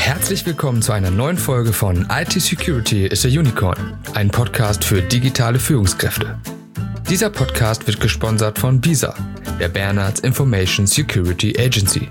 Herzlich willkommen zu einer neuen Folge von IT Security is a Unicorn, ein Podcast für digitale Führungskräfte. Dieser Podcast wird gesponsert von BISA, der Bernards Information Security Agency.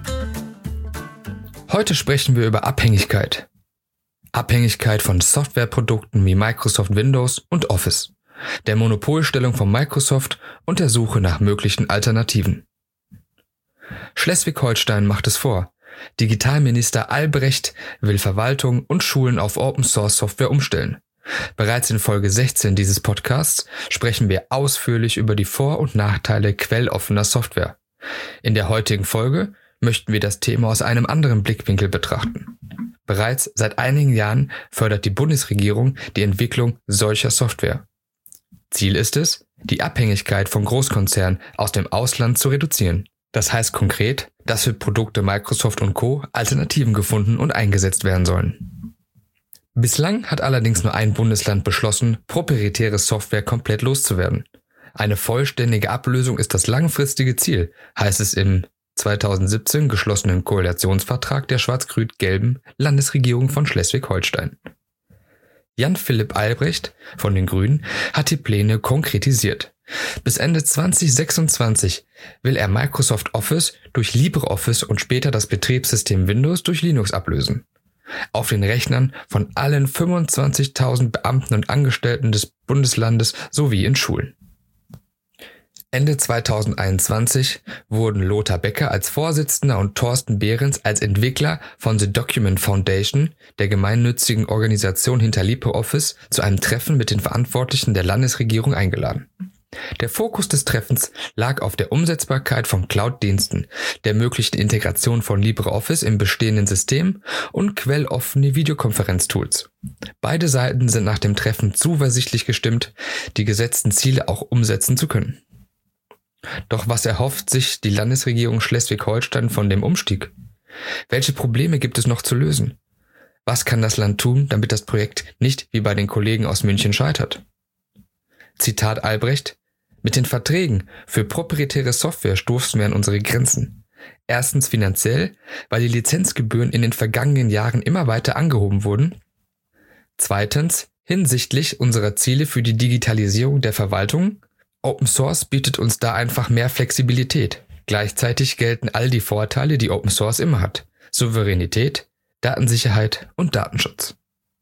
Heute sprechen wir über Abhängigkeit. Abhängigkeit von Softwareprodukten wie Microsoft Windows und Office, der Monopolstellung von Microsoft und der Suche nach möglichen Alternativen. Schleswig-Holstein macht es vor. Digitalminister Albrecht will Verwaltung und Schulen auf Open-Source-Software umstellen. Bereits in Folge 16 dieses Podcasts sprechen wir ausführlich über die Vor- und Nachteile quelloffener Software. In der heutigen Folge möchten wir das Thema aus einem anderen Blickwinkel betrachten. Bereits seit einigen Jahren fördert die Bundesregierung die Entwicklung solcher Software. Ziel ist es, die Abhängigkeit von Großkonzernen aus dem Ausland zu reduzieren. Das heißt konkret, dass für Produkte Microsoft und Co. Alternativen gefunden und eingesetzt werden sollen. Bislang hat allerdings nur ein Bundesland beschlossen, proprietäre Software komplett loszuwerden. Eine vollständige Ablösung ist das langfristige Ziel, heißt es im 2017 geschlossenen Koalitionsvertrag der schwarz-grün-gelben Landesregierung von Schleswig-Holstein. Jan-Philipp Albrecht von den Grünen hat die Pläne konkretisiert. Bis Ende 2026 will er Microsoft Office durch LibreOffice und später das Betriebssystem Windows durch Linux ablösen. Auf den Rechnern von allen 25.000 Beamten und Angestellten des Bundeslandes sowie in Schulen. Ende 2021 wurden Lothar Becker als Vorsitzender und Thorsten Behrens als Entwickler von The Document Foundation, der gemeinnützigen Organisation hinter LibreOffice, zu einem Treffen mit den Verantwortlichen der Landesregierung eingeladen. Der Fokus des Treffens lag auf der Umsetzbarkeit von Cloud-Diensten, der möglichen Integration von LibreOffice im bestehenden System und quelloffene Videokonferenztools. Beide Seiten sind nach dem Treffen zuversichtlich gestimmt, die gesetzten Ziele auch umsetzen zu können. Doch was erhofft sich die Landesregierung Schleswig-Holstein von dem Umstieg? Welche Probleme gibt es noch zu lösen? Was kann das Land tun, damit das Projekt nicht wie bei den Kollegen aus München scheitert? Zitat Albrecht: Mit den Verträgen für proprietäre Software stoßen wir an unsere Grenzen. Erstens finanziell, weil die Lizenzgebühren in den vergangenen Jahren immer weiter angehoben wurden. Zweitens hinsichtlich unserer Ziele für die Digitalisierung der Verwaltung. Open Source bietet uns da einfach mehr Flexibilität. Gleichzeitig gelten all die Vorteile, die Open Source immer hat: Souveränität, Datensicherheit und Datenschutz.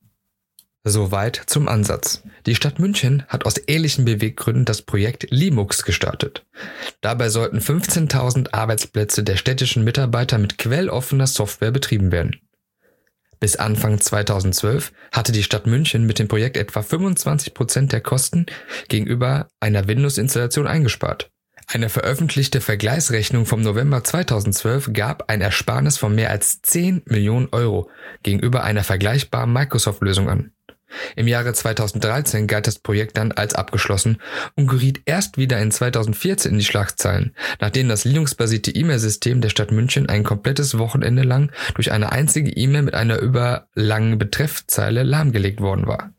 Soweit zum Ansatz. Die Stadt München hat aus ähnlichen Beweggründen das Projekt Limux gestartet. Dabei sollten 15.000 Arbeitsplätze der städtischen Mitarbeiter mit quelloffener Software betrieben werden. Bis Anfang 2012 hatte die Stadt München mit dem Projekt etwa 25% der Kosten gegenüber einer Windows-Installation eingespart. Eine veröffentlichte Vergleichsrechnung vom November 2012 gab ein Ersparnis von mehr als 10 Millionen Euro gegenüber einer vergleichbaren Microsoft-Lösung an. Im Jahre 2013 galt das Projekt dann als abgeschlossen und geriet erst wieder in 2014 in die Schlagzeilen, nachdem das Linux-basierte E-Mail-System der Stadt München ein komplettes Wochenende lang durch eine einzige E-Mail mit einer überlangen Betreffzeile lahmgelegt worden war.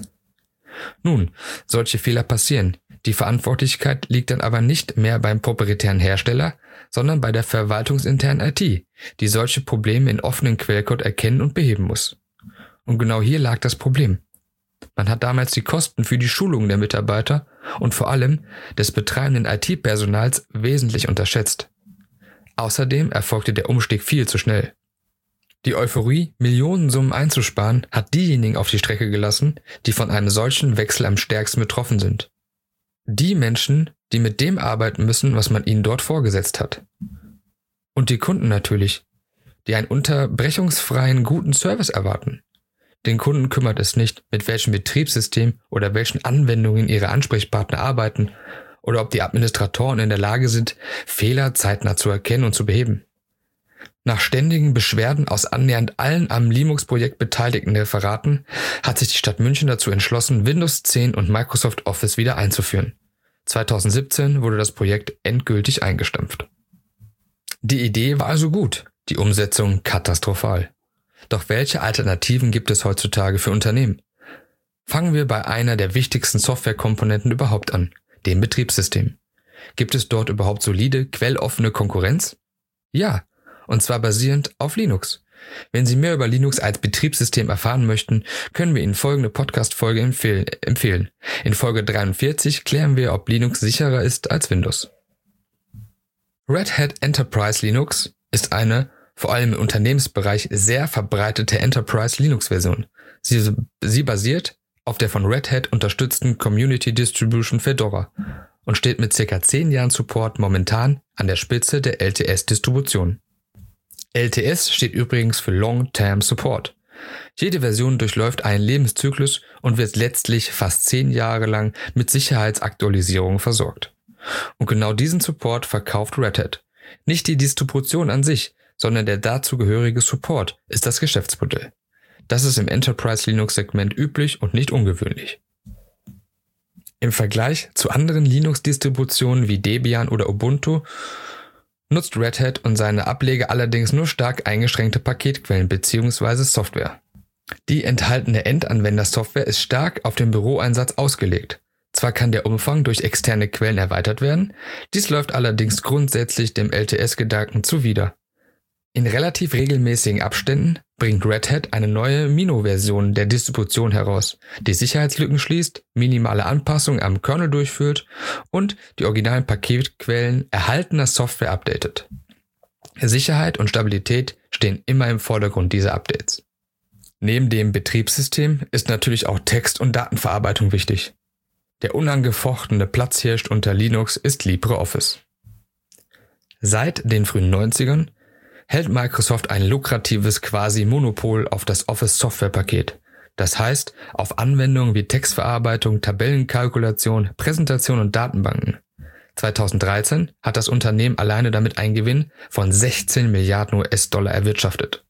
Nun, solche Fehler passieren. Die Verantwortlichkeit liegt dann aber nicht mehr beim proprietären Hersteller, sondern bei der verwaltungsinternen IT, die solche Probleme in offenen Quellcode erkennen und beheben muss. Und genau hier lag das Problem. Man hat damals die Kosten für die Schulung der Mitarbeiter und vor allem des betreibenden IT-Personals wesentlich unterschätzt. Außerdem erfolgte der Umstieg viel zu schnell. Die Euphorie, Millionensummen einzusparen, hat diejenigen auf die Strecke gelassen, die von einem solchen Wechsel am stärksten betroffen sind. Die Menschen, die mit dem arbeiten müssen, was man ihnen dort vorgesetzt hat. Und die Kunden natürlich, die einen unterbrechungsfreien, guten Service erwarten. Den Kunden kümmert es nicht, mit welchem Betriebssystem oder welchen Anwendungen ihre Ansprechpartner arbeiten oder ob die Administratoren in der Lage sind, Fehler zeitnah zu erkennen und zu beheben. Nach ständigen Beschwerden aus annähernd allen am Linux-Projekt beteiligten Referaten hat sich die Stadt München dazu entschlossen, Windows 10 und Microsoft Office wieder einzuführen. 2017 wurde das Projekt endgültig eingestampft. Die Idee war also gut, die Umsetzung katastrophal. Doch welche Alternativen gibt es heutzutage für Unternehmen? Fangen wir bei einer der wichtigsten Softwarekomponenten überhaupt an, dem Betriebssystem. Gibt es dort überhaupt solide, quelloffene Konkurrenz? Ja, und zwar basierend auf Linux. Wenn Sie mehr über Linux als Betriebssystem erfahren möchten, können wir Ihnen folgende Podcast-Folge empfehlen. In Folge 43 klären wir, ob Linux sicherer ist als Windows. Red Hat Enterprise Linux ist eine, vor allem im Unternehmensbereich, sehr verbreitete Enterprise Linux-Version. Sie basiert auf der von Red Hat unterstützten Community Distribution Fedora und steht mit ca. 10 Jahren Support momentan an der Spitze der LTS-Distribution. LTS steht übrigens für Long-Term Support. Jede Version durchläuft einen Lebenszyklus und wird letztlich fast 10 Jahre lang mit Sicherheitsaktualisierungen versorgt. Und genau diesen Support verkauft Red Hat. Nicht die Distribution an sich, sondern der dazugehörige Support ist das Geschäftsmodell. Das ist im Enterprise Linux-Segment üblich und nicht ungewöhnlich. Im Vergleich zu anderen Linux-Distributionen wie Debian oder Ubuntu nutzt Red Hat und seine Ableger allerdings nur stark eingeschränkte Paketquellen bzw. Software. Die enthaltene Endanwendersoftware ist stark auf den Büroeinsatz ausgelegt. Zwar kann der Umfang durch externe Quellen erweitert werden, dies läuft allerdings grundsätzlich dem LTS-Gedanken zuwider. In relativ regelmäßigen Abständen bringt Red Hat eine neue Mino-Version der Distribution heraus, die Sicherheitslücken schließt, minimale Anpassungen am Kernel durchführt und die originalen Paketquellen erhaltener Software updatet. Sicherheit und Stabilität stehen immer im Vordergrund dieser Updates. Neben dem Betriebssystem ist natürlich auch Text- und Datenverarbeitung wichtig. Der unangefochtene Platzhirsch unter Linux ist LibreOffice. Seit den frühen 90ern hält Microsoft ein lukratives Quasi-Monopol auf das Office-Software-Paket. Das heißt, auf Anwendungen wie Textverarbeitung, Tabellenkalkulation, Präsentation und Datenbanken. 2013 hat das Unternehmen alleine damit einen Gewinn von 16 Milliarden US-Dollar erwirtschaftet.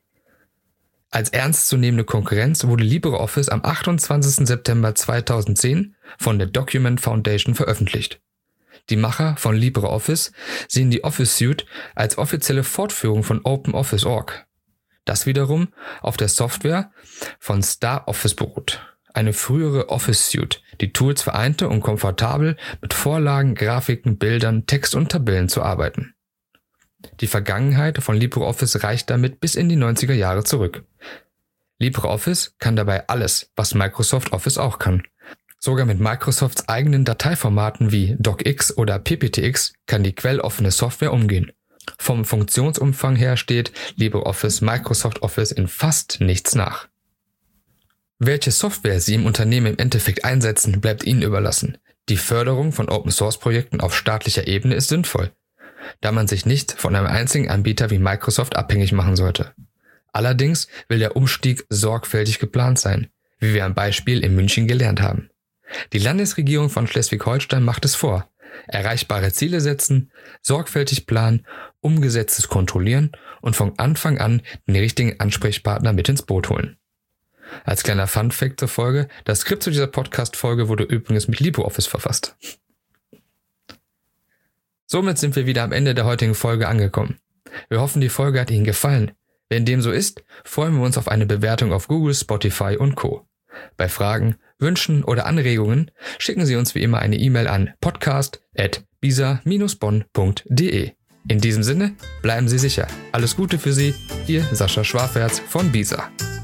Als ernstzunehmende Konkurrenz wurde LibreOffice am 28. September 2010 von der Document Foundation veröffentlicht. Die Macher von LibreOffice sehen die Office Suite als offizielle Fortführung von OpenOffice.org. Das wiederum auf der Software von StarOffice beruht, eine frühere Office Suite, die Tools vereinte, um komfortabel mit Vorlagen, Grafiken, Bildern, Text und Tabellen zu arbeiten. Die Vergangenheit von LibreOffice reicht damit bis in die 90er Jahre zurück. LibreOffice kann dabei alles, was Microsoft Office auch kann. Sogar mit Microsofts eigenen Dateiformaten wie DocX oder PPTX kann die quelloffene Software umgehen. Vom Funktionsumfang her steht LibreOffice Microsoft Office in fast nichts nach. Welche Software Sie im Unternehmen im Endeffekt einsetzen, bleibt Ihnen überlassen. Die Förderung von Open-Source-Projekten auf staatlicher Ebene ist sinnvoll, da man sich nicht von einem einzigen Anbieter wie Microsoft abhängig machen sollte. Allerdings will der Umstieg sorgfältig geplant sein, wie wir am Beispiel in München gelernt haben. Die Landesregierung von Schleswig-Holstein macht es vor. Erreichbare Ziele setzen, sorgfältig planen, Umgesetztes kontrollieren und von Anfang an den richtigen Ansprechpartner mit ins Boot holen. Als kleiner Funfact zur Folge, das Skript zu dieser Podcast-Folge wurde übrigens mit LibreOffice verfasst. Somit sind wir wieder am Ende der heutigen Folge angekommen. Wir hoffen, die Folge hat Ihnen gefallen. Wenn dem so ist, freuen wir uns auf eine Bewertung auf Google, Spotify und Co. Bei Fragen, Wünschen oder Anregungen schicken Sie uns wie immer eine E-Mail an podcast@bisa-bonn.de. In diesem Sinne, bleiben Sie sicher. Alles Gute für Sie, Ihr Sascha Schwaferz von Bisa.